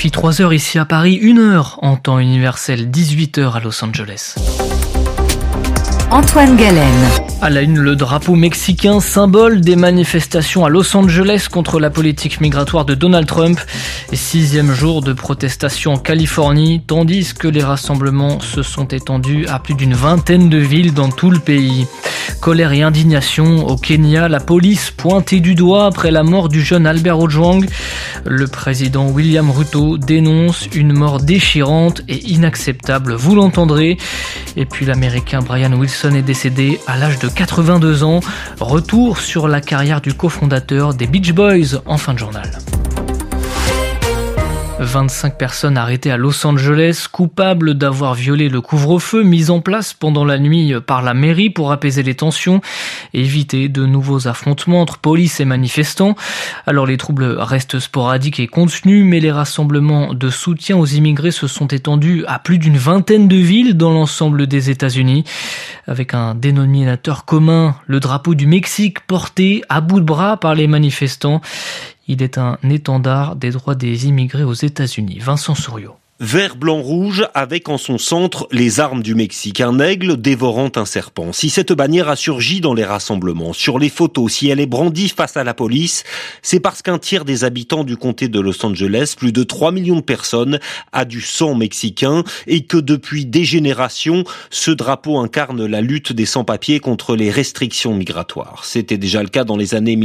RFI 3h ici à Paris, 1h en temps universel, 18h à Los Angeles. Antoine Galen. À la une, le drapeau mexicain, symbole des manifestations à Los Angeles contre la politique migratoire de Donald Trump. 6e jour de protestation en Californie, tandis que les rassemblements se sont étendus à plus d'une vingtaine de villes dans tout le pays. Colère et indignation au Kenya, la police pointée du doigt après la mort du jeune Albert Ojwang. Le président William Ruto dénonce une mort déchirante et inacceptable, vous l'entendrez. Et puis l'américain Brian Wilson est décédé à l'âge de 82 ans. Retour sur la carrière du cofondateur des Beach Boys en fin de journal. 25 personnes arrêtées à Los Angeles, coupables d'avoir violé le couvre-feu mis en place pendant la nuit par la mairie pour apaiser les tensions et éviter de nouveaux affrontements entre police et manifestants. Alors les troubles restent sporadiques et contenus, mais les rassemblements de soutien aux immigrés se sont étendus à plus d'une vingtaine de villes dans l'ensemble des États-Unis, avec un dénominateur commun, le drapeau du Mexique porté à bout de bras par les manifestants. Il est un étendard des droits des immigrés aux États-Unis. Vincent Souriau. Vert, blanc, rouge, avec en son centre les armes du Mexique, un aigle dévorant un serpent. Si cette bannière a surgi dans les rassemblements, sur les photos, si elle est brandie face à la police, c'est parce qu'un tiers des habitants du comté de Los Angeles, plus de 3 millions de personnes, a du sang mexicain et que depuis des générations, ce drapeau incarne la lutte des sans-papiers contre les restrictions migratoires. C'était déjà le cas dans les années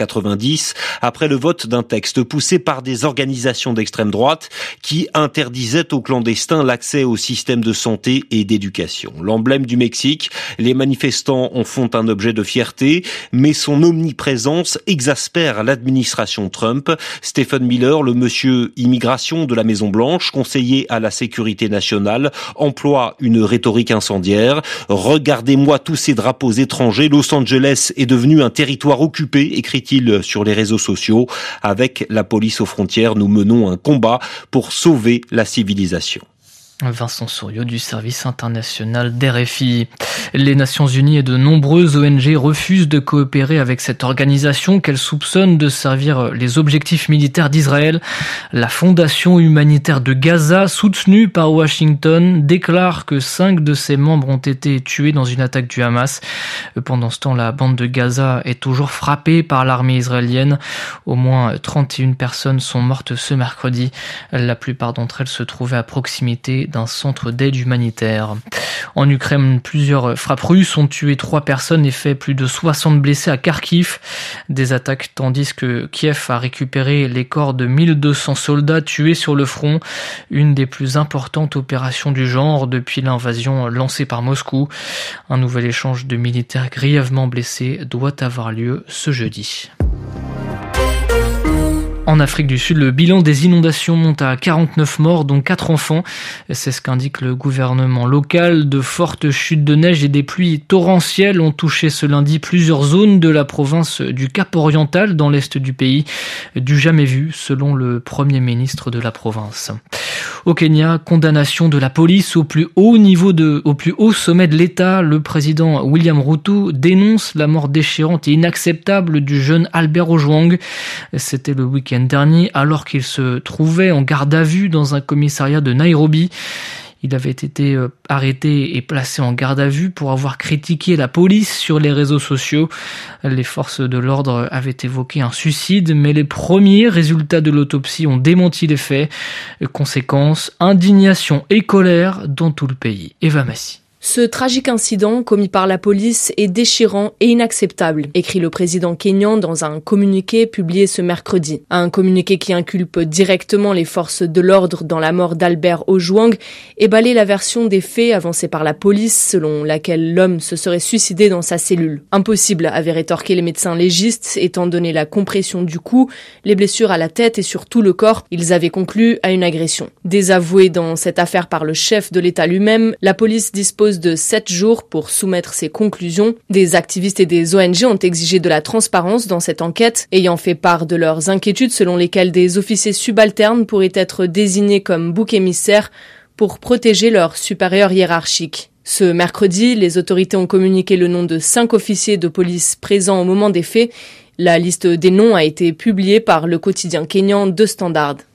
1990, après le vote d'un texte poussé par des organisations d'extrême droite qui interdisent aux clandestins l'accès au système de santé et d'éducation. L'emblème du Mexique, les manifestants en font un objet de fierté, mais son omniprésence exaspère l'administration Trump. Stephen Miller, le monsieur immigration de la Maison-Blanche, conseiller à la sécurité nationale, emploie une rhétorique incendiaire. Regardez-moi tous ces drapeaux étrangers. Los Angeles est devenu un territoire occupé, écrit-il sur les réseaux sociaux. Avec la police aux frontières, nous menons un combat pour sauver la civilisation. Vincent Souriau du service international d'RFI. Les Nations Unies et de nombreuses ONG refusent de coopérer avec cette organisation qu'elles soupçonnent de servir les objectifs militaires d'Israël. La Fondation humanitaire de Gaza, soutenue par Washington, déclare que 5 de ses membres ont été tués dans une attaque du Hamas. Pendant ce temps, la bande de Gaza est toujours frappée par l'armée israélienne. Au moins 31 personnes sont mortes ce mercredi. La plupart d'entre elles se trouvaient à proximité d'un centre d'aide humanitaire. En Ukraine, plusieurs frappes russes ont tué 3 personnes et fait plus de 60 blessés à Kharkiv. Des attaques tandis que Kiev a récupéré les corps de 1200 soldats tués sur le front, une des plus importantes opérations du genre depuis l'invasion lancée par Moscou. Un nouvel échange de militaires grièvement blessés doit avoir lieu ce jeudi. En Afrique du Sud, le bilan des inondations monte à 49 morts, dont 4 enfants. C'est ce qu'indique le gouvernement local. De fortes chutes de neige et des pluies torrentielles ont touché ce lundi plusieurs zones de la province du Cap-Oriental, dans l'est du pays. Du jamais vu, selon le premier ministre de la province. Au Kenya, condamnation de la police au plus haut sommet de l'État. Le président William Ruto dénonce la mort déchirante et inacceptable du jeune Albert Ojwang. C'était le week-end dernier, alors qu'il se trouvait en garde à vue dans un commissariat de Nairobi. Il avait été arrêté et placé en garde à vue pour avoir critiqué la police sur les réseaux sociaux. Les forces de l'ordre avaient évoqué un suicide, mais les premiers résultats de l'autopsie ont démenti les faits. Conséquence, indignation et colère dans tout le pays. Eva Massi. Ce tragique incident commis par la police est déchirant et inacceptable, écrit le président kényan dans un communiqué publié ce mercredi. Un communiqué qui inculpe directement les forces de l'ordre dans la mort d'Albert Ojwang et balaie la version des faits avancée par la police selon laquelle l'homme se serait suicidé dans sa cellule. Impossible, avaient rétorqué les médecins légistes, étant donné la compression du cou, les blessures à la tête et sur tout le corps. Ils avaient conclu à une agression. Désavoué dans cette affaire par le chef de l'État lui-même, la police dispose de 7 jours pour soumettre ses conclusions. Des activistes et des ONG ont exigé de la transparence dans cette enquête, ayant fait part de leurs inquiétudes selon lesquelles des officiers subalternes pourraient être désignés comme boucs émissaires pour protéger leurs supérieurs hiérarchiques. Ce mercredi, les autorités ont communiqué le nom de 5 officiers de police présents au moment des faits. La liste des noms a été publiée par le quotidien kényan The Standard.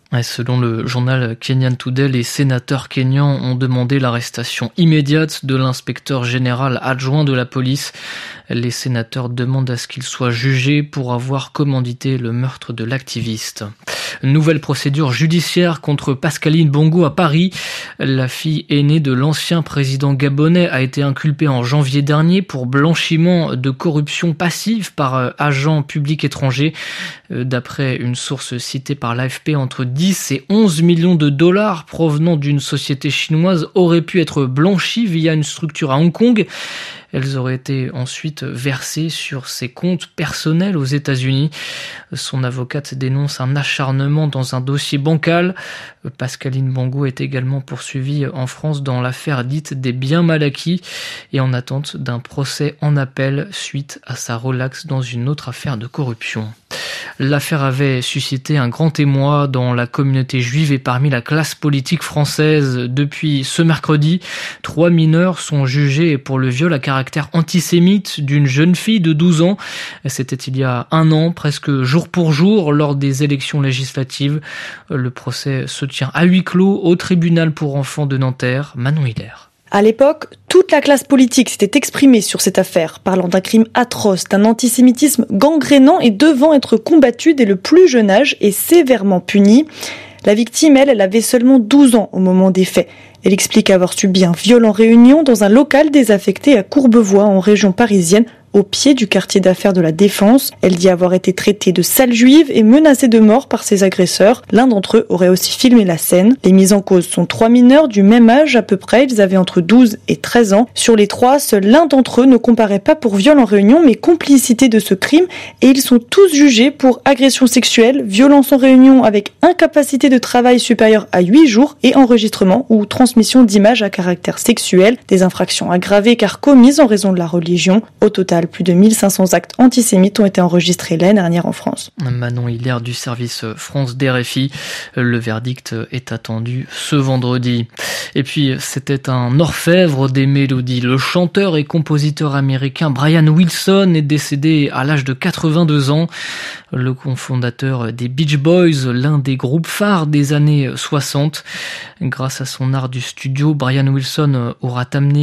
Selon le journal Kenyan Today, les sénateurs kenyans ont demandé l'arrestation immédiate de l'inspecteur général adjoint de la police. Les sénateurs demandent à ce qu'il soit jugé pour avoir commandité le meurtre de l'activiste. Nouvelle procédure judiciaire contre Pascaline Bongo à Paris. La fille aînée de l'ancien président gabonais a été inculpée en janvier dernier pour blanchiment de corruption passive par agent public étranger. D'après une source citée par l'AFP, entre 10 et 11 millions de dollars provenant d'une société chinoise auraient pu être blanchis via une structure à Hong Kong. Elles auraient été ensuite versées sur ses comptes personnels aux États-Unis. Son avocate dénonce un acharnement dans un dossier bancal. Pascaline Bongo est également poursuivie en France dans l'affaire dite des biens mal acquis et en attente d'un procès en appel suite à sa relaxe dans une autre affaire de corruption. L'affaire avait suscité un grand émoi dans la communauté juive et parmi la classe politique française. Depuis ce mercredi, 3 mineurs sont jugés pour le viol à caractère antisémite d'une jeune fille de 12 ans. C'était il y a un an, presque jour pour jour, lors des élections législatives. Le procès se tient à huis clos au tribunal pour enfants de Nanterre. Manon Hiller. À l'époque, toute la classe politique s'était exprimée sur cette affaire, parlant d'un crime atroce, d'un antisémitisme gangrénant et devant être combattu dès le plus jeune âge et sévèrement puni. La victime, elle avait seulement 12 ans au moment des faits. Elle explique avoir subi un viol en réunion dans un local désaffecté à Courbevoie, en région parisienne, au pied du quartier d'affaires de la Défense. Elle dit avoir été traitée de sale juive et menacée de mort par ses agresseurs. L'un d'entre eux aurait aussi filmé la scène. Les mises en cause sont 3 mineurs du même âge à peu près. Ils avaient entre 12 et 13 ans. Sur les 3, seul l'un d'entre eux ne comparaît pas pour viol en réunion, mais complicité de ce crime. Et ils sont tous jugés pour agression sexuelle, violence en réunion avec incapacité de travail supérieure à 8 jours et enregistrement ou transmission d'images à caractère sexuel. Des infractions aggravées car commises en raison de la religion. Au total, plus de 1500 actes antisémites ont été enregistrés l'année dernière en France. Manon Hiller du service France d'RFI. Le verdict est attendu ce vendredi. Et puis, c'était un orfèvre des mélodies. Le chanteur et compositeur américain Brian Wilson est décédé à l'âge de 82 ans. Le cofondateur des Beach Boys, l'un des groupes phares des années 60. Grâce à son art du studio, Brian Wilson aura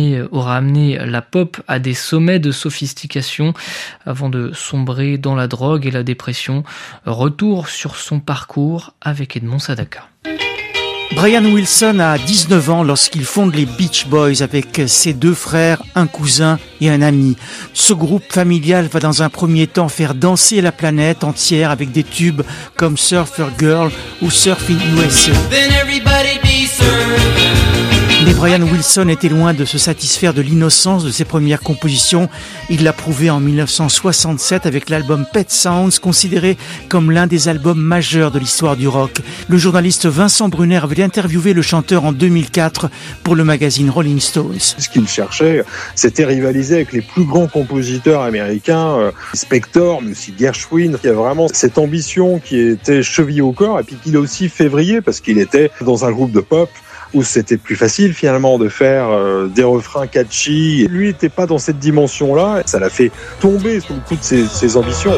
amené la pop à des sommets de sophistication avant de sombrer dans la drogue et la dépression. Retour sur son parcours avec Edmond Sadaka. Brian Wilson a 19 ans lorsqu'il fonde les Beach Boys avec ses 2 frères, un cousin et un ami. Ce groupe familial va dans un premier temps faire danser la planète entière avec des tubes comme Surfer Girl ou Surf in USA. Mais Brian Wilson était loin de se satisfaire de l'innocence de ses premières compositions. Il l'a prouvé en 1967 avec l'album Pet Sounds, considéré comme l'un des albums majeurs de l'histoire du rock. Le journaliste Vincent Brunner avait interviewé le chanteur en 2004 pour le magazine Rolling Stones. Ce qu'il cherchait, c'était rivaliser avec les plus grands compositeurs américains, Spector, mais aussi Gershwin. Il y a vraiment cette ambition qui était chevillée au corps et puis qu'il a aussi février parce qu'il était dans un groupe de pop où c'était plus facile finalement de faire des refrains catchy. Lui n'était pas dans cette dimension-là, ça l'a fait tomber sous le coup de ses ambitions.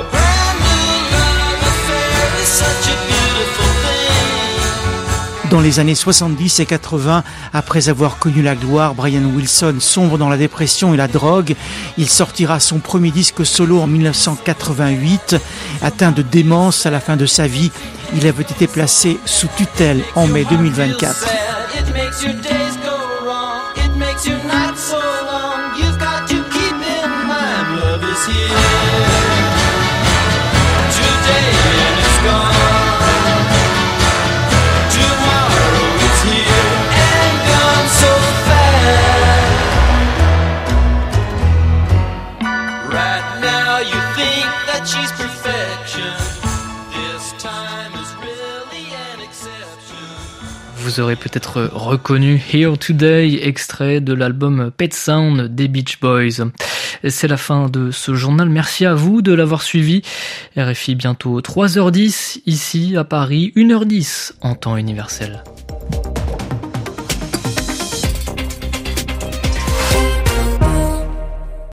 Dans les années 70 et 80, après avoir connu la gloire, Brian Wilson sombre dans la dépression et la drogue. Il sortira son premier disque solo en 1988. Atteint de démence à la fin de sa vie, il avait été placé sous tutelle en mai 2024. Vous aurez peut-être reconnu Here Today, extrait de l'album Pet Sound des Beach Boys. C'est la fin de ce journal. Merci à vous de l'avoir suivi. RFI bientôt 3h10, ici à Paris, 1h10 en temps universel.